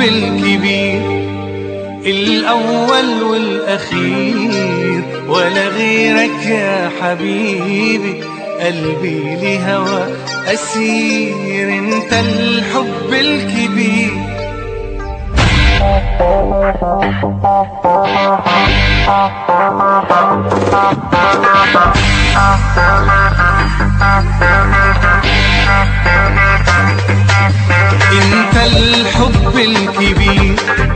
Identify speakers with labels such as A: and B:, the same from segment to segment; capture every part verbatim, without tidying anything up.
A: الكبير الأول والأخير، ولا غيرك يا حبيبي، قلبي لهوى أسير. انت الحب الكبير. انت الحب الكبير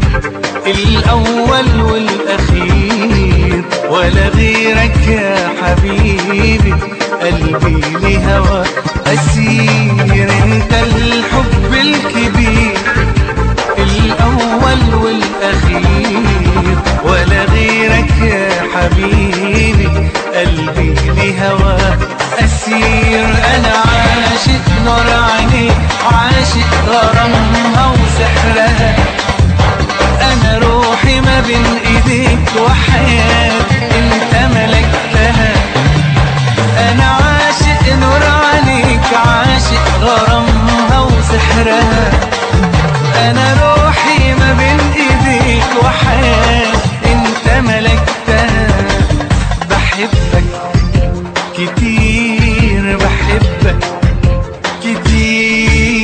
A: الأول والأخير، ولا غيرك يا حبيبي، قلبي لهوى أسير. انت الحب الكبير الأول والأخير، ولا غيرك يا حبيبي، قلبي لهوى أسير. أنا عاشق نور عينيك، عاشق غرامها وسحرها، أنا روحي ما بين إيديك وحياتي أنت ملكتها. أنا عاشق نور عليك، عاشق غرامها وسحرها، أنا روحي ما بين إيديك وحياتي أنت ملكتها. بحبك كتير، بحبك كتير.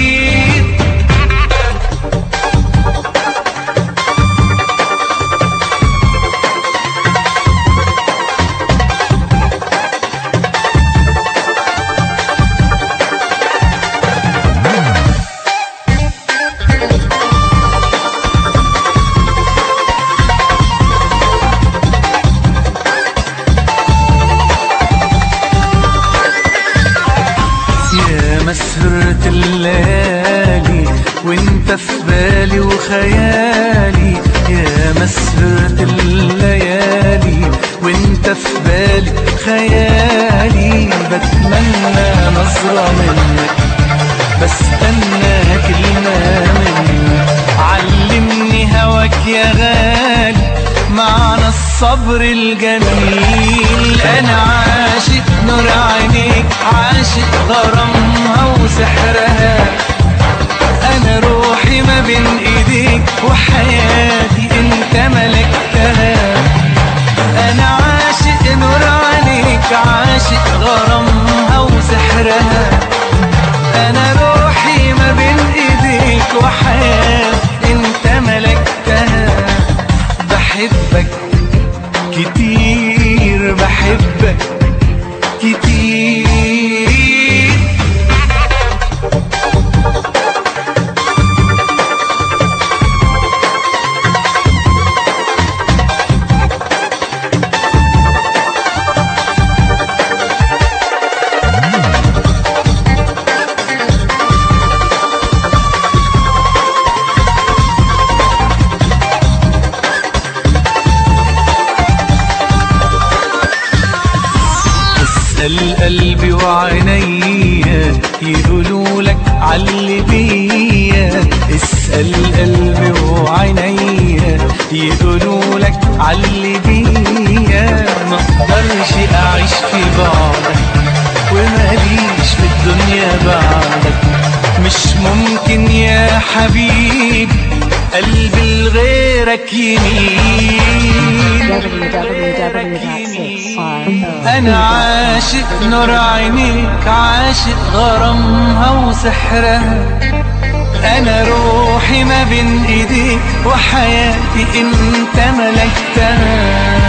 A: مسهرة الليالي وانت في بالي وخيالي، يا مسهرة الليالي وانت في بالي خيالي. بتمنى نظرة منك، بستنى كلمة منك، علمني هواك يا غالي، معنى الصبر الجميل. انا عاشق نور عينيك، عاشق غرامها وسحرها، انا روحي ما بين ايديك وحياتي انت ملكتها. انا عاشق نور عينيك، عاشق غرامها وسحرها، انا روحي ما بين ايديك وحياتي انت ملكتها. بحبك كتير، بحبك كتير. اسأل قلبي وعينيا يقولوا لك عاللي بيا، اسأل قلبي وعينيا يقولوا لك عاللي بيا. مقدرش اعيش في بعدك وماليش في الدنيا بعدك، مش ممكن يا حبيبي قلبي لغيرك يميل. أنا عاشق نور عينيك، عاشق غرامها وسحرها، أنا روحي ما بين إيديك وحياتي أنت ملكتها.